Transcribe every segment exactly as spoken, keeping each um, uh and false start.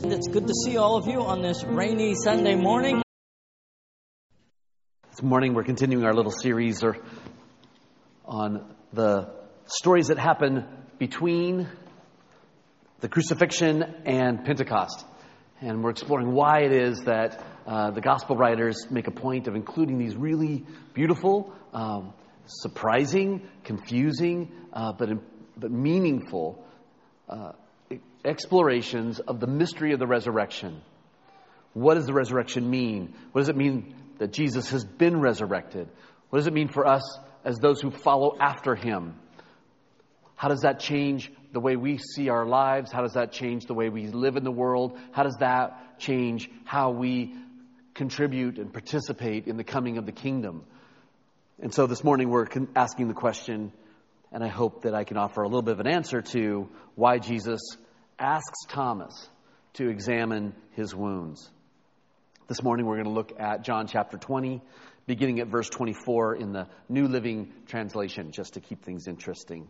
And it's good to see all of you on this rainy Sunday morning. This morning we're continuing our little series or on the stories that happen between the crucifixion and Pentecost. And we're exploring why it is that uh, the gospel writers make a point of including these really beautiful, um, surprising, confusing, uh, but, but meaningful uh, explorations of the mystery of the resurrection. What does the resurrection mean? What does it mean that Jesus has been resurrected? What does it mean for us as those who follow after him? How does that change the way we see our lives? How does that change the way we live in the world? How does that change how we contribute and participate in the coming of the kingdom? And so this morning we're asking the question, and I hope that I can offer a little bit of an answer to why Jesus asks Thomas to examine his wounds. This morning we're going to look at John chapter twenty, beginning at verse twenty-four in the New Living Translation, just to keep things interesting.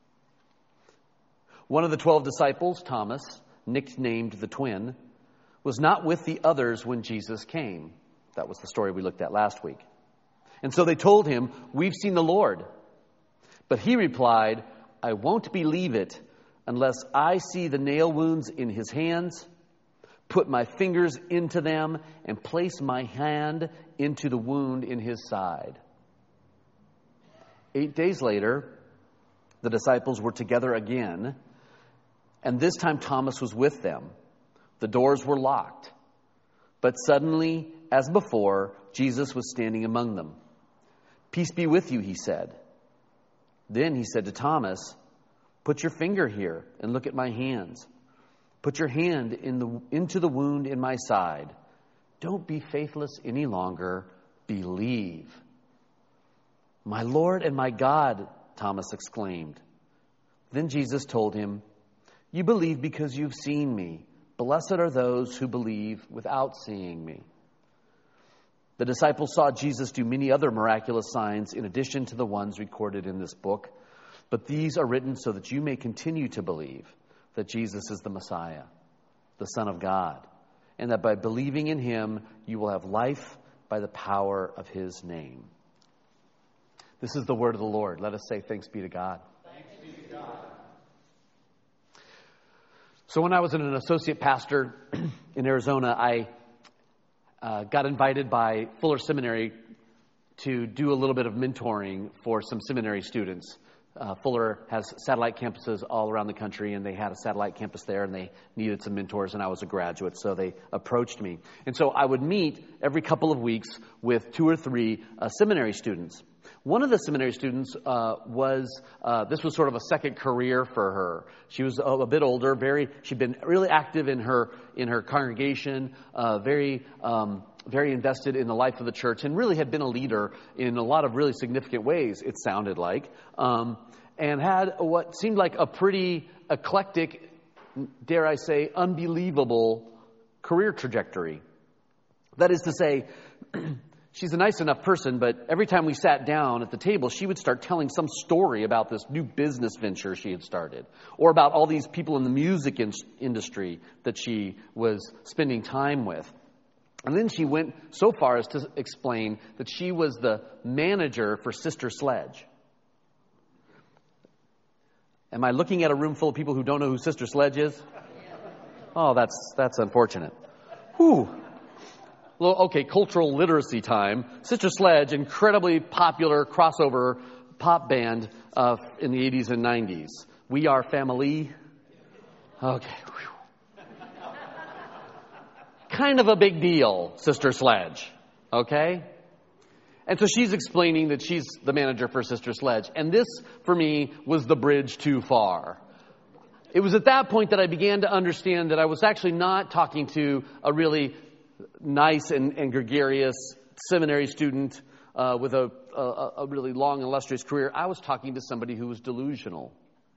One of the twelve disciples, Thomas, nicknamed the twin, was not with the others when Jesus came. That was the story we looked at last week. And so they told him, "We've seen the Lord." But he replied, "I won't believe it unless I see the nail wounds in his hands, put my fingers into them, and place my hand into the wound in his side." Eight days later, the disciples were together again, and this time Thomas was with them. The doors were locked. But suddenly, as before, Jesus was standing among them. "Peace be with you," he said. Then he said to Thomas, "Put your finger here and look at my hands. Put your hand in the, into the wound in my side. Don't be faithless any longer. Believe." "My Lord and my God," Thomas exclaimed. Then Jesus told him, "You believe because you've seen me. Blessed are those who believe without seeing me." The disciples saw Jesus do many other miraculous signs in addition to the ones recorded in this book. But these are written so that you may continue to believe that Jesus is the Messiah, the Son of God, and that by believing in him, you will have life by the power of his name. This is the word of the Lord. Let us say thanks be to God. Thanks be to God. So when I was an associate pastor in Arizona, I uh, got invited by Fuller Seminary to do a little bit of mentoring for some seminary students. Uh, Fuller has satellite campuses all around the country, and they had a satellite campus there, and they needed some mentors, and I was a graduate, so they approached me. And so I would meet every couple of weeks with two or three uh, seminary students. One of the seminary students uh, was, uh, this was sort of a second career for her. She was a, a bit older, very, she'd been really active in her, in her congregation, uh, very, um, very invested in the life of the church, and really had been a leader in a lot of really significant ways, it sounded like, um, and had what seemed like a pretty eclectic, dare I say, unbelievable career trajectory. That is to say, she's a nice enough person, but every time we sat down at the table, she would start telling some story about this new business venture she had started, or about all these people in the music in- industry that she was spending time with. And then she went so far as to explain that she was the manager for Sister Sledge. Am I looking at a room full of people who don't know who Sister Sledge is? Oh, that's that's unfortunate. Whew. Well, okay, cultural literacy time. Sister Sledge, incredibly popular crossover pop band uh, in the eighties and nineties. We Are Family. Okay. Whew. Kind of a big deal, Sister Sledge. Okay? And so she's explaining that she's the manager for Sister Sledge. And this, for me, was the bridge too far. It was at that point that I began to understand that I was actually not talking to a really nice and, and gregarious seminary student uh, with a, a, a really long, illustrious career. I was talking to somebody who was delusional.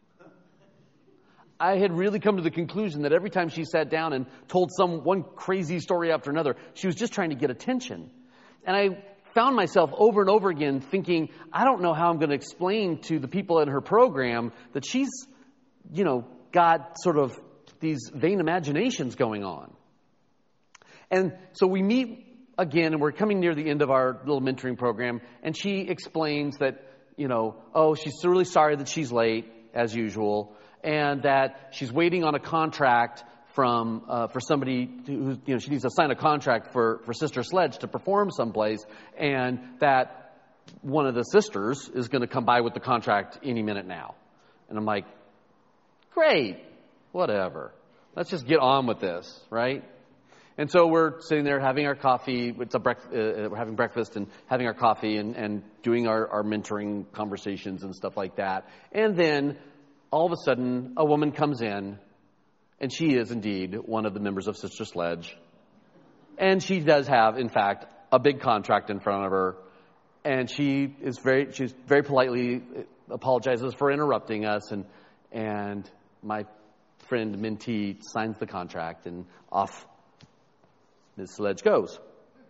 I had really come to the conclusion that every time she sat down and told some one crazy story after another, she was just trying to get attention. And I found myself over and over again thinking, I don't know how I'm going to explain to the people in her program that she's, you know, got sort of these vain imaginations going on. And so we meet again, and we're coming near the end of our little mentoring program, and she explains that, you know, oh, she's really sorry that she's late, as usual, and that she's waiting on a contract from uh, for somebody who, you know, she needs to sign a contract for, for Sister Sledge to perform someplace, and that one of the sisters is going to come by with the contract any minute now. And I'm like, great, whatever. Let's just get on with this, right? And so we're sitting there having our coffee. It's a brec- uh, we're having breakfast and having our coffee and, and doing our, our mentoring conversations and stuff like that. And then all of a sudden, a woman comes in, and she is indeed one of the members of Sister Sledge. And she does have, in fact, a big contract in front of her. And she is very, she's very politely apologizes for interrupting us. And and my friend Minty signs the contract, and off Miz Sledge goes.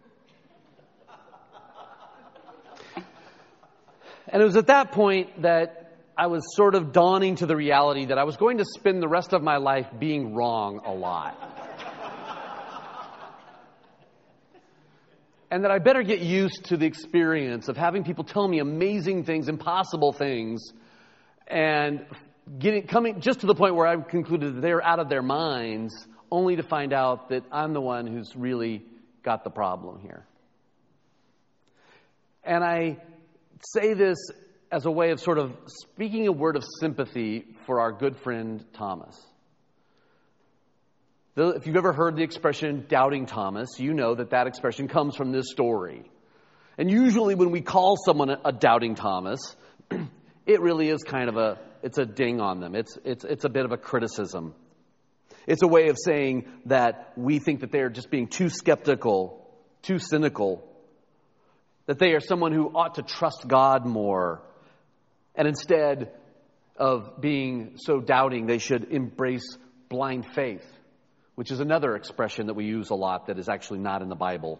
And it was at that point that I was sort of dawning to the reality that I was going to spend the rest of my life being wrong a lot. And that I better get used to the experience of having people tell me amazing things, impossible things, and getting coming just to the point where I concluded that they're out of their minds, only to find out that I'm the one who's really got the problem here. And I say this as a way of sort of speaking a word of sympathy for our good friend Thomas. If you've ever heard the expression doubting Thomas, you know that that expression comes from this story. And usually when we call someone a doubting Thomas, it really is kind of a, it's a ding on them. It's, it's, it's a bit of a criticism. It's a way of saying that we think that they're just being too skeptical, too cynical, that they are someone who ought to trust God more. And instead of being so doubting, they should embrace blind faith, which is another expression that we use a lot that is actually not in the Bible.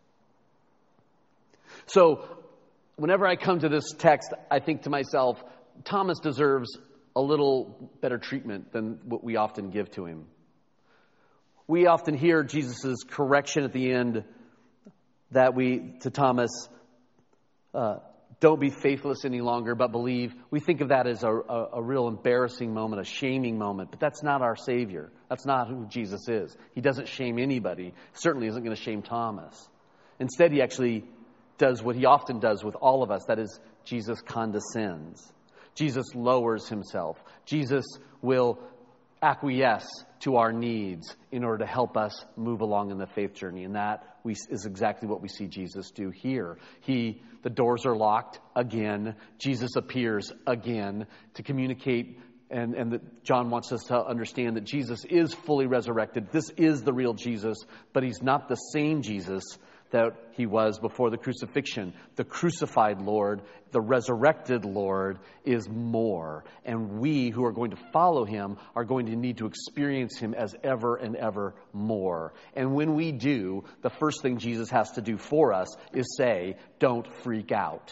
So whenever I come to this text, I think to myself, Thomas deserves a little better treatment than what we often give to him. We often hear Jesus' correction at the end that we, to Thomas, uh, don't be faithless any longer, but believe. We think of that as a, a, a real embarrassing moment, a shaming moment, but that's not our Savior. That's not who Jesus is. He doesn't shame anybody. Certainly isn't going to shame Thomas. Instead, he actually does what he often does with all of us. That is, Jesus condescends. Jesus lowers himself. Jesus will acquiesce to our needs in order to help us move along in the faith journey. And that we, is exactly what we see Jesus do here. He, the doors are locked again. Jesus appears again to communicate, and, and that John wants us to understand that Jesus is fully resurrected. This is the real Jesus, but he's not the same Jesus that he was before the crucifixion. The crucified Lord, the resurrected Lord, is more. And we who are going to follow him are going to need to experience him as ever and ever more. And when we do, the first thing Jesus has to do for us is say, don't freak out.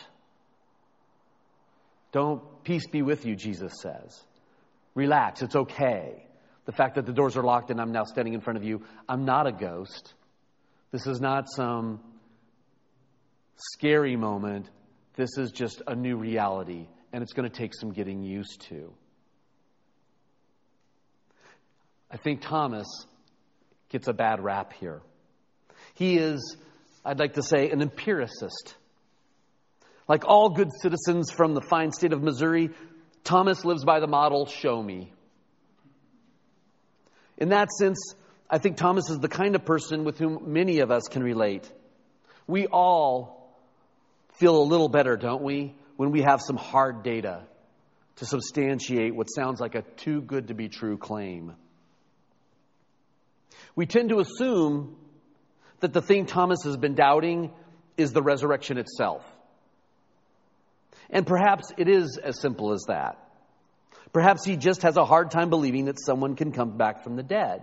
Don't, peace be with you, Jesus says. Relax, it's okay. The fact that the doors are locked and I'm now standing in front of you, I'm not a ghost. This is not some scary moment. This is just a new reality, and it's going to take some getting used to. I think Thomas gets a bad rap here. He is, I'd like to say, an empiricist. Like all good citizens from the fine state of Missouri, Thomas lives by the model, show me. In that sense, I think Thomas is the kind of person with whom many of us can relate. We all feel a little better, don't we, when we have some hard data to substantiate what sounds like a too good to be true claim. We tend to assume that the thing Thomas has been doubting is the resurrection itself. And perhaps it is as simple as that. Perhaps he just has a hard time believing that someone can come back from the dead.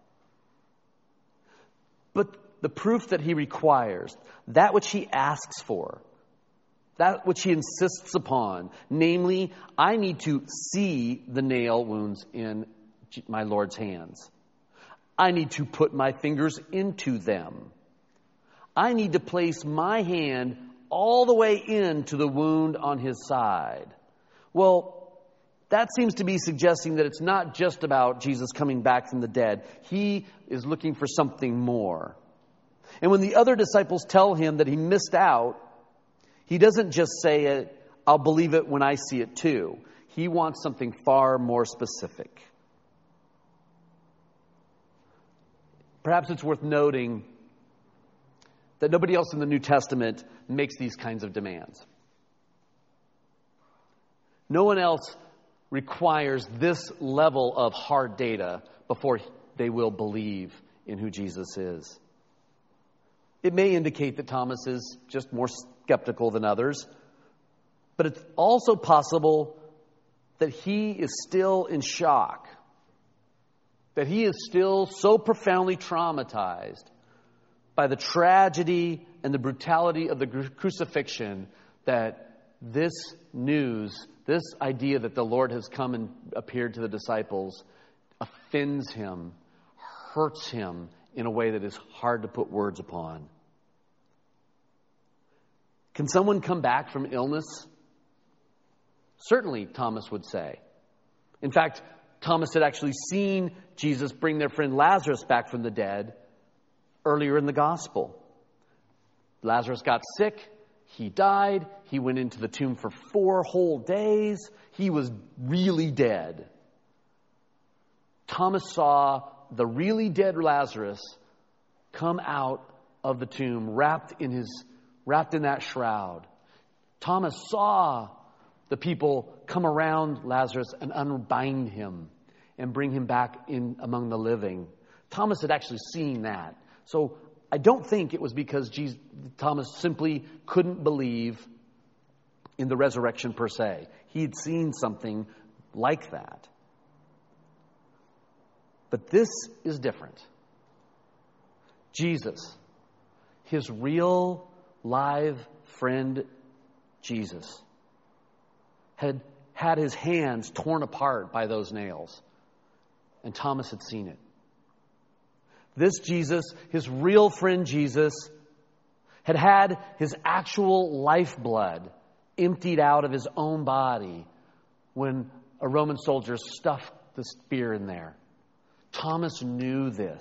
But the proof that he requires, that which he asks for, that which he insists upon, namely, I need to see the nail wounds in my Lord's hands. I need to put my fingers into them. I need to place my hand all the way into the wound on his side. Well, that seems to be suggesting that it's not just about Jesus coming back from the dead. He is looking for something more. And when the other disciples tell him that he missed out, he doesn't just say it, I'll believe it when I see it too. He wants something far more specific. Perhaps it's worth noting that nobody else in the New Testament makes these kinds of demands. No one else requires this level of hard data before they will believe in who Jesus is. It may indicate that Thomas is just more skeptical than others, but it's also possible that he is still in shock, that he is still so profoundly traumatized by the tragedy and the brutality of the crucifixion that this news, this idea that the Lord has come and appeared to the disciples, offends him, hurts him in a way that is hard to put words upon. Can someone come back from illness? Certainly, Thomas would say. In fact, Thomas had actually seen Jesus bring their friend Lazarus back from the dead earlier in the gospel. Lazarus got sick. He died. He went into the tomb for four whole days. He was really dead. Thomas saw the really dead Lazarus come out of the tomb, wrapped in his, wrapped in that shroud. Thomas saw the people come around Lazarus and unbind him and bring him back in among the living. Thomas had actually seen that. So I don't think it was because Jesus, Thomas simply couldn't believe in the resurrection per se. He had seen something like that. But this is different. Jesus, his real live friend Jesus, had had his hands torn apart by those nails. And Thomas had seen it. This Jesus, his real friend Jesus, had had his actual lifeblood emptied out of his own body when a Roman soldier stuffed the spear in there. Thomas knew this.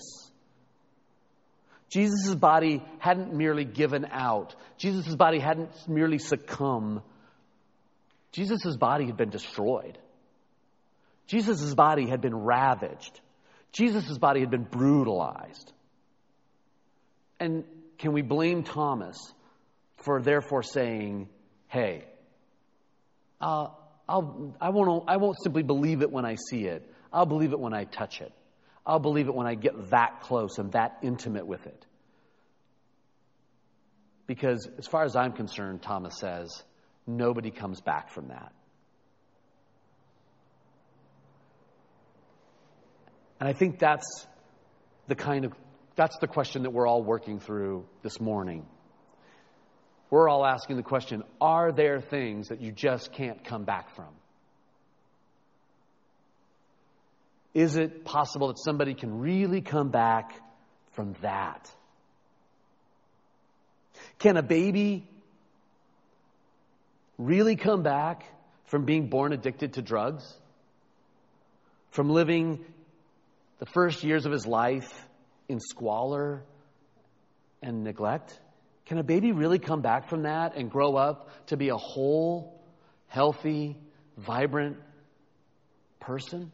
Jesus' body hadn't merely given out. Jesus' body hadn't merely succumbed. Jesus' body had been destroyed. Jesus' body had been ravaged. Jesus' body had been brutalized. And can we blame Thomas for therefore saying, hey, uh, I'll, I, won't, I won't simply believe it when I see it. I'll believe it when I touch it. I'll believe it when I get that close and that intimate with it. Because as far as I'm concerned, Thomas says, nobody comes back from that. And I think that's the kind of, that's the question that we're all working through this morning. We're all asking the question, are there things that you just can't come back from? Is it possible that somebody can really come back from that? Can a baby really come back from being born addicted to drugs? From living the first years of his life in squalor and neglect? Can a baby really come back from that and grow up to be a whole, healthy, vibrant person?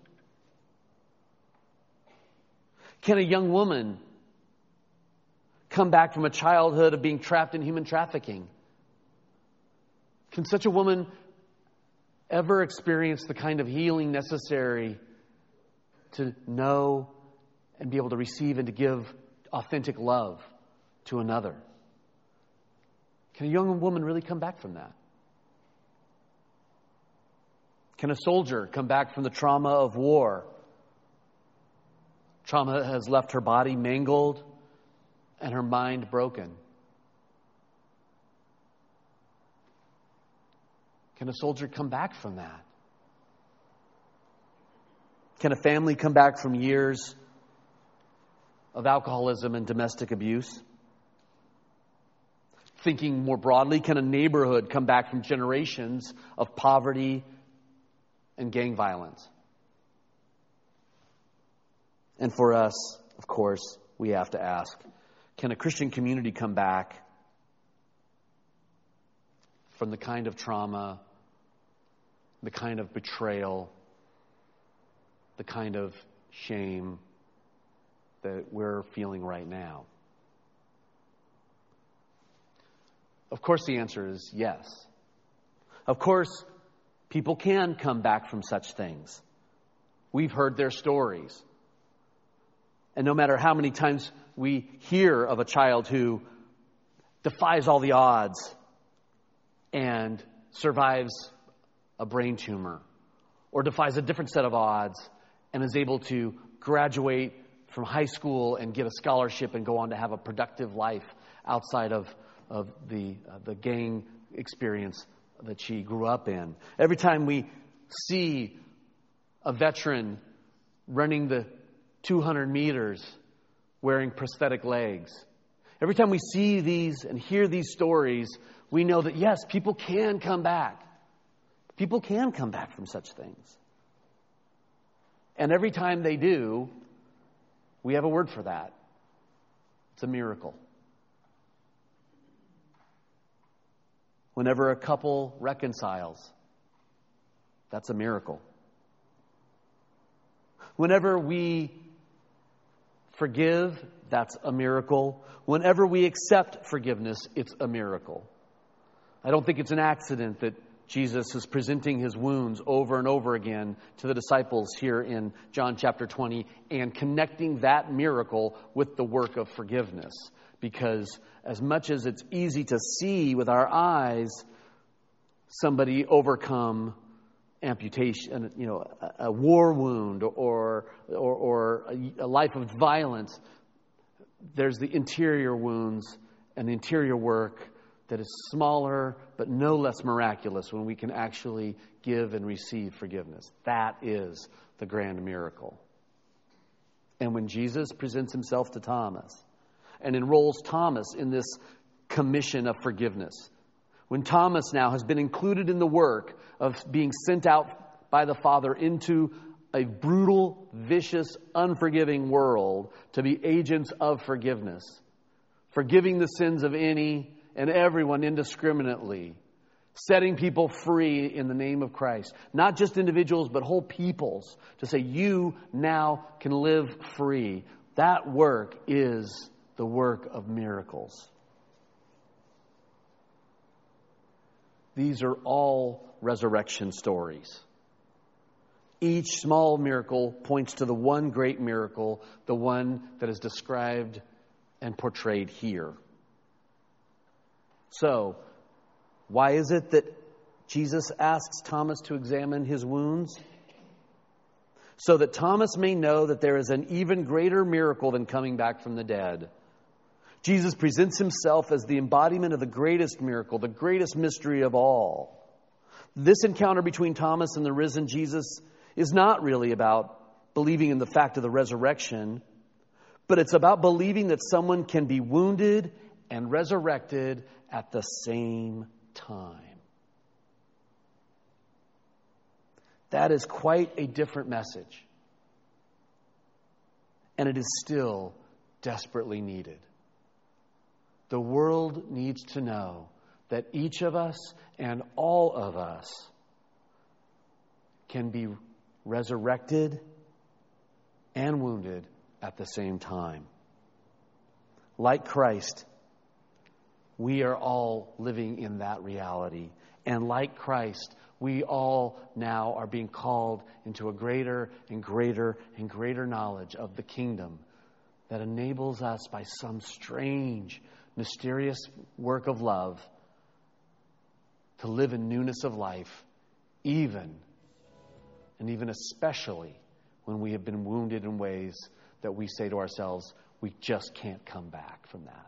Can a young woman come back from a childhood of being trapped in human trafficking? Can such a woman ever experience the kind of healing necessary to know and be able to receive and to give authentic love to another? Can a young woman really come back from that? Can a soldier come back from the trauma of war? Trauma has left her body mangled and her mind broken. Can a soldier come back from that? Can a family come back from years of alcoholism and domestic abuse? Thinking more broadly, can a neighborhood come back from generations of poverty and gang violence? And for us, of course, we have to ask, can a Christian community come back from the kind of trauma, the kind of betrayal, the kind of shame that we're feeling right now? Of course, the answer is yes. Of course, people can come back from such things. We've heard their stories. And no matter how many times we hear of a child who defies all the odds and survives a brain tumor, or defies a different set of odds and is able to graduate from high school and get a scholarship and go on to have a productive life outside of, of the, uh, the gang experience that she grew up in. Every time we see a veteran running the two hundred meters wearing prosthetic legs, every time we see these and hear these stories, we know that yes, people can come back. People can come back from such things. And every time they do, we have a word for that. It's a miracle. Whenever a couple reconciles, that's a miracle. Whenever we forgive, that's a miracle. Whenever we accept forgiveness, it's a miracle. I don't think it's an accident that Jesus is presenting his wounds over and over again to the disciples here in John chapter twenty and connecting that miracle with the work of forgiveness. Because as much as it's easy to see with our eyes somebody overcome amputation, you know, a, a war wound or or, or a, a life of violence, there's the interior wounds and the interior work that is smaller but no less miraculous when we can actually give and receive forgiveness. That is the grand miracle. And when Jesus presents himself to Thomas and enrolls Thomas in this commission of forgiveness, when Thomas now has been included in the work of being sent out by the Father into a brutal, vicious, unforgiving world to be agents of forgiveness, forgiving the sins of any and everyone indiscriminately, setting people free in the name of Christ. Not just individuals, but whole peoples, to say you now can live free. That work is the work of miracles. These are all resurrection stories. Each small miracle points to the one great miracle, the one that is described and portrayed here. So, why is it that Jesus asks Thomas to examine his wounds? So that Thomas may know that there is an even greater miracle than coming back from the dead. Jesus presents himself as the embodiment of the greatest miracle, the greatest mystery of all. This encounter between Thomas and the risen Jesus is not really about believing in the fact of the resurrection, but it's about believing that someone can be wounded and resurrected at the same time. That is quite a different message. And it is still desperately needed. The world needs to know that each of us and all of us can be resurrected and wounded at the same time. Like Christ, we are all living in that reality. And like Christ, we all now are being called into a greater and greater and greater knowledge of the kingdom that enables us by some strange, mysterious work of love to live in newness of life, even and even especially when we have been wounded in ways that we say to ourselves, we just can't come back from that.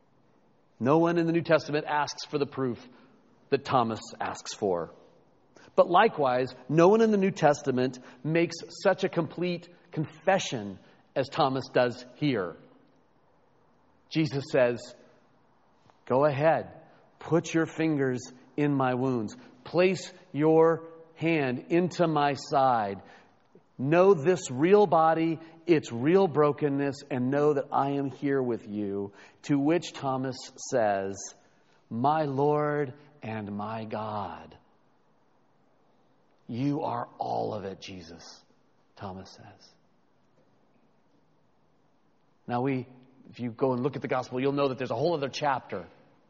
No one in the New Testament asks for the proof that Thomas asks for. But likewise, no one in the New Testament makes such a complete confession as Thomas does here. Jesus says, go ahead, put your fingers in my wounds. Place your hand into my side. Know this real body, its real brokenness, and know that I am here with you. To which Thomas says, my Lord and my God. You are all of it, Jesus, Thomas says. Now we, if you go and look at the gospel, you'll know that there's a whole other chapter.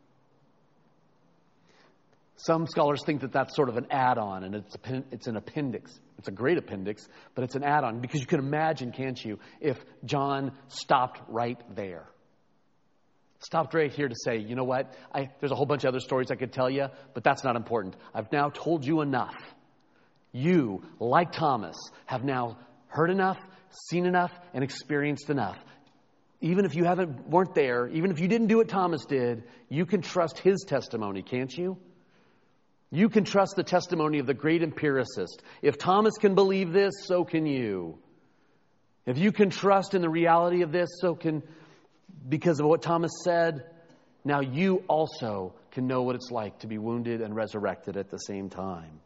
Some scholars think that that's sort of an add-on, and it's, a, it's an appendix. It's a great appendix, but it's an add-on, because you can imagine, can't you, if John stopped right there. Stopped right here to say, you know what, I, there's a whole bunch of other stories I could tell you, but that's not important. I've now told you enough. You, like Thomas, have now heard enough, seen enough, and experienced enough. Even if you haven't weren't there, even if you didn't do what Thomas did, you can trust his testimony, can't you? You can trust the testimony of the great empiricist. If Thomas can believe this, so can you. If you can trust in the reality of this, so can, because of what Thomas said, now you also can know what it's like to be wounded and resurrected at the same time.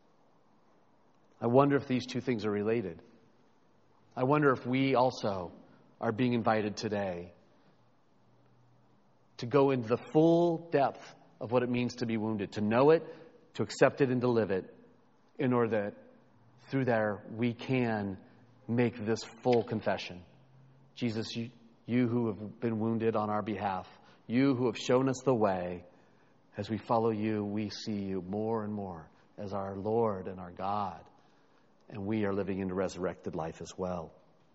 I wonder if these two things are related. I wonder if we also are being invited today to go into the full depth of what it means to be wounded, to know it, to accept it, and to live it, in order that through there we can make this full confession. Jesus, you, you who have been wounded on our behalf, you who have shown us the way, as we follow you, we see you more and more as our Lord and our God, and we are living into resurrected life as well.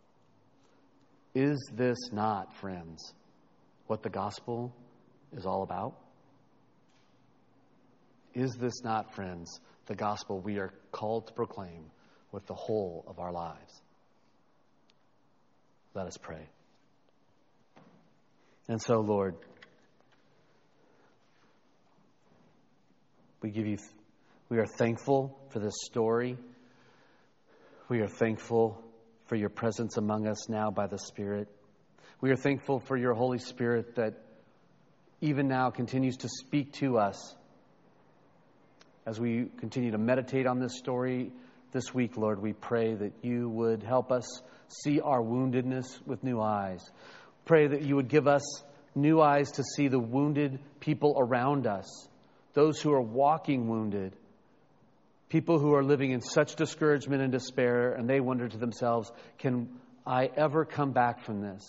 Is this not, friends, what the gospel is all about? Is this not, friends, the gospel we are called to proclaim with the whole of our lives? Let us pray. And so, Lord, we give you, we are thankful for this story. We are thankful for your presence among us now by the Spirit. We are thankful for your Holy Spirit that even now continues to speak to us as we continue to meditate on this story this week. Lord, we pray that you would help us see our woundedness with new eyes. Pray that you would give us new eyes to see the wounded people around us, those who are walking wounded, people who are living in such discouragement and despair, and they wonder to themselves, can I ever come back from this?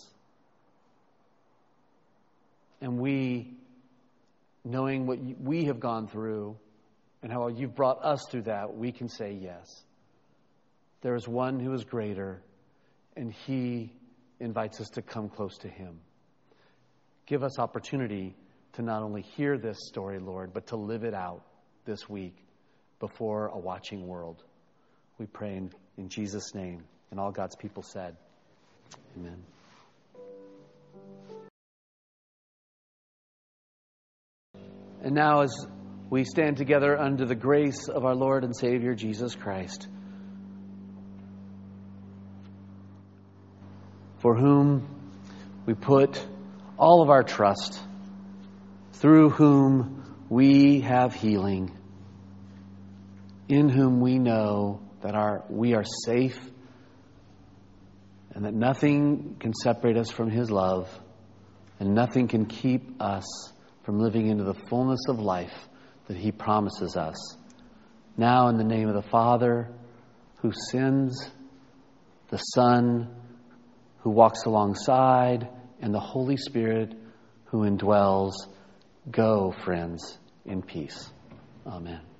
And we, knowing what we have gone through and how you've brought us through that, we can say yes. There is one who is greater, and he invites us to come close to him. Give us opportunity to not only hear this story, Lord, but to live it out this week before a watching world. We pray in, in Jesus' name. And all God's people said, amen. And now as we stand together under the grace of our Lord and Savior, Jesus Christ, for whom we put all of our trust, through whom we have healing, in whom we know that our we are safe and that nothing can separate us from his love, and nothing can keep us from living into the fullness of life that he promises us. Now in the name of the Father, who sends, the Son, who walks alongside, and the Holy Spirit, who indwells, go, friends, in peace. Amen.